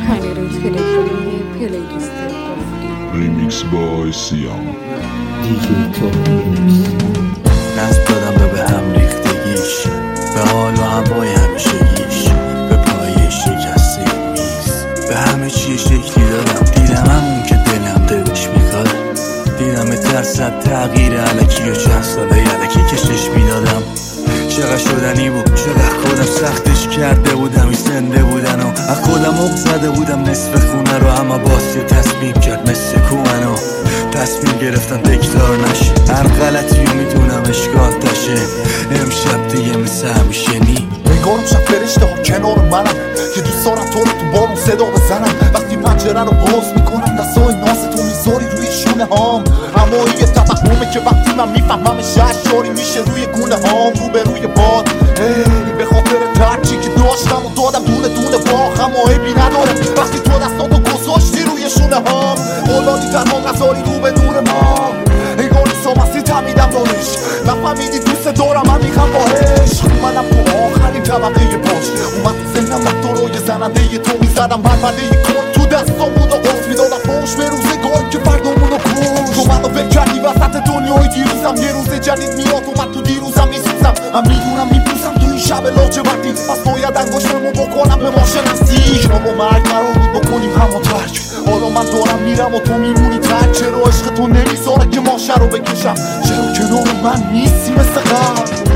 کانال تلگرامی پلیلیست قفلی ریمیکس بای سیام دیجی تو نصب دادم به هم ریختگیش، به حال و هوای همیشگیش، به پای شکسته میز، به همه چی شکلی دادم. دیدم همون که دلم دلش میخواد، دیدم ترسد تغییر علکی و چند ساله علکی کشش میدادم. چقدر شدنی بود، چقدر خودم سختش کرده بودم، این زنده بودن و از خودم اق زده بودم نصف خونه رو، اما باز یه تصمیم کرد مثل کومنو تصمیم گرفتم تکرار نشه، هر غلطی رو میدونم اشکال تشه. امشب دیگه مثل همیشه نی نگارم شب فرشته ها کنار منم که دوست دارم تو رو تو بارون صدا بزنم. وقتی پنجره رو باز میکنم دستای ناز تو میذاری روی شونه هام، اما یه توهمه که وقتی من میفهمم ششاری میشه روی گونه هام. رو به روی باد به خاطر ترچی که داشتم و دادم دونه دونه باخ، اما عیبی نداره وقتی تو دستاتو گذاشتی روی شونه هام. اولادی تنها نذاری رو به دور ما، انگار نیسا مسیح تمیدم دارش، نفهمیدی دوست دارم من میخوام باهش. منم تو آخرین طبقه پاش اومد تو ذهنم رفتارای زننده تو میزدم، بربنده کن تو دستام بود و قرص میدادم پاش به روزگاری که فردامونو کش. تو منو ول کردی وسط دنیای دیروزم، یه روز جدید میاد و من تو دیروزم میسوزم. من میدونم میپوسم تو این شب لاجوردی، پس باید انگشتمو بکنم به ما شناسی. شما و مرگ قرار بود بکنیم همو ترک، حالا من دارم میرم و تو میمونی ترک. چرا عشق تو نمیذاره که ماشه رو بکشم، چرا کنار من نیستی مثل قبل.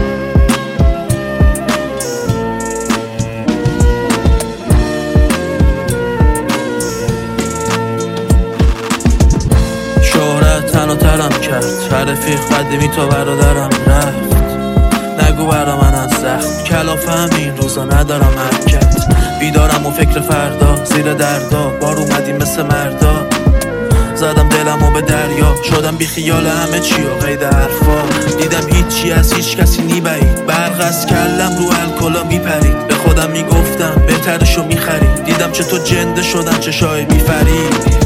تنها ترم کرد، رفیق قدیمی تا برادرم رفت. نگو برا من از زخم کلافه همین روزا ندارم حرکت. بیدارم و فکر فردا زیر دردا، بار اومدیم مثل مردا. زدم دلمو به دریا، شدم بی خیال همه چی و قید حرفا. دیدم هیچی از هیچ کسی نیبعید، برق از کلم رو الکلا میپرید. به خودم میگفتم بهترشو میخرید، دیدم چطور جنده شدم چشای میفرید.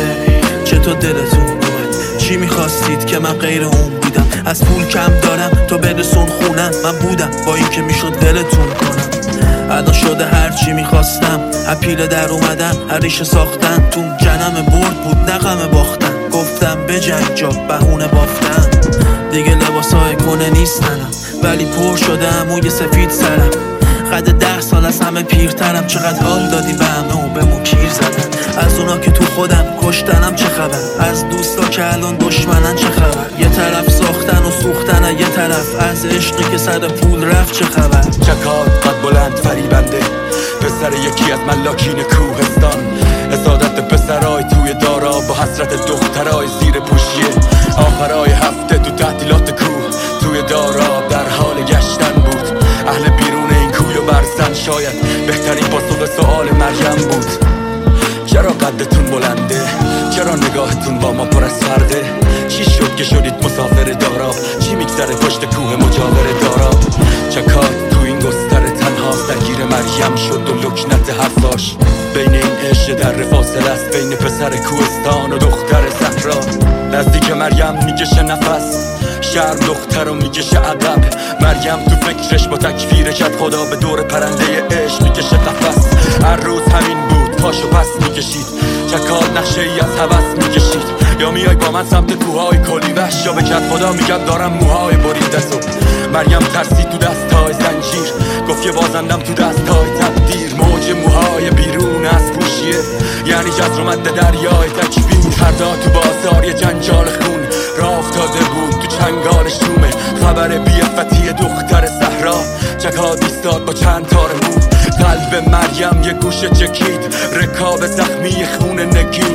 چطور دلتون چی میخواستید که من غیر اون بودم؟ از پول کم دارم تو برسون خونم، من بودم با این که میشد دلتون کنم. ادا شده هر چی میخواستم، اپیل در اومدن هر ریشه ساختن. تو جنم برد بود نغمه باختن، گفتم بجنگ جا بهونه بافتن. دیگه لباسای کنه نیستنم، ولی پر شده عموی سفید سرم. قد 10 سال از همه پیرترم، چقدر حال دادی به همه و به مو کیر زدن. از اونا که تو خودم کشتنم چه خبر، از دوستا که الان دشمنن چه خبر. یه طرف ساختن و سوختن، یه طرف از عشقی که سر پول رفت چه خبر. چکات قد بلند فریبنده، پسر یکی از ملاکین کوهستان. حسادت پسرای توی دارا با حسرت دخترای زیر پوشیه. آخرای هفته تو تعطیلات کوه توی دارا در حال گشتن بود. اهل بیرون این کوی و برزن شاید بهترین پاسخ سؤال مریم بود. چرا قدتون بلنده؟ چرا نگاهتون با ما پر از فرده؟ چی شد که شدید مسافر دارا؟ چی میگذره پشت کوه مجاور دارا؟ چکات تو این گستره تنهاست، درگیر مریم شد و لکنت حرفاش. بین این عشق در فاصله است، بین پسر کوهستان و دختر صحرا. نزدیک مریم میکشه نفس، شرم دختر رو میکشه ادب. مریم تو فکرش با تکفیر کت خدا به دور پرنده عشق میکشه قفس. هر روز همین بود، پاشو پس میکشید، چکات نقشه ای از هوس میکشید. یا میای با من سمت کوههای کلی وحش، یا به کت خدا میگم دارم موهای بریده سو. مریم ترسی تو دستای زنجیر، گفت که بازندم تو دستای تقدیر. موج موهای بیرون از پوشیه، یعنی جزر مد دریای تکبیر. فردا تو بازار یه جنجال خون راه افتاده بود تو چنگال شومه. خبر بی‌عفتی دختر صحرا، چکات ایستاد با چند تار مو. قلب مریم یه گوشه چکید، رکاب زخمی خون نگین.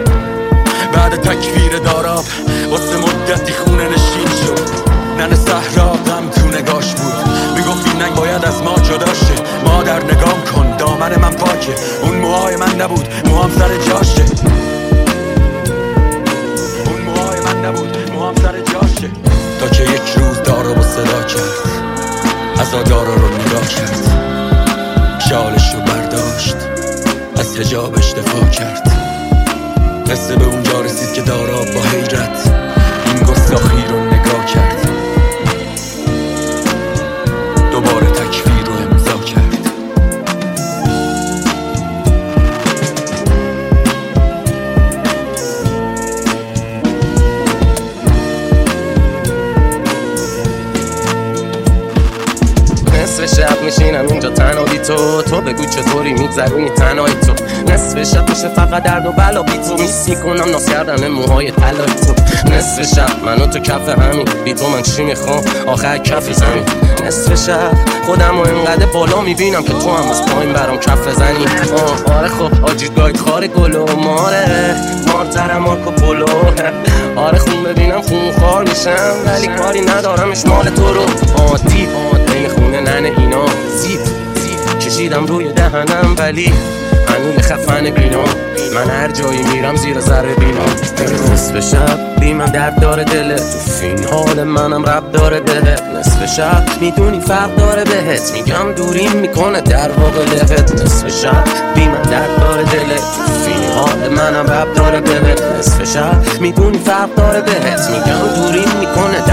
بعد تکفیر داراب واسه مدتی خونه نشین شد. نن صحرا غم تو نگاش بود، میگفت این ننگ باید از ما جدا شه. مادر نگام کن دامن من پاکه، اون موهای من نبود موهام سر جاشه. اون موهای من نبود موهام سر جاشه. تا که یک روز دارا با صدا کرد، از دارا رو نگاه کرد. شالش رو برداشت، از حجابش دفاع کرد. قصه به اونجا رسید که دارا با حیرت این گستاخی رو نگاه کرد. دوباره تکفیر رو امضا کرد. میشینم اینجا تنها بی تو بگو چطوری میگذرونی تنهایی تو. نصف شب میشه فقط درد و بلا بی تو، میس میکنم ناز کردن موهای طلای تو. نصف شب من و تو کف همین، بی تو من چی میخوام آخر کف زمین. نصف شب خودم و اینقدر بالا میبینم که تو هم از پایین برام کف زنی. آره خب آجی گاید خار گل و ماره مارترم مارکو پولو. آره خون ببینم خون خار میشم ولی کاری ندارمش مال تو رو. آتی این خونه ننه اینا زیب کشیدم روی دهنم ولی هنوز خفن بینام. من هر جایی میرم زیر ذره بینام. نصف شب بی من درد داره دلت، تو فین حال منم رب داره بهت. نصف شب میدونی فرق داره بهت، میگم دوریم میکنه در واقع لهت. نصف شب بی من درد داره دلت، تو فین حال منم رب داره بهت. نصف شب میدونی فرق داره بهت، میگم دوریم میکنه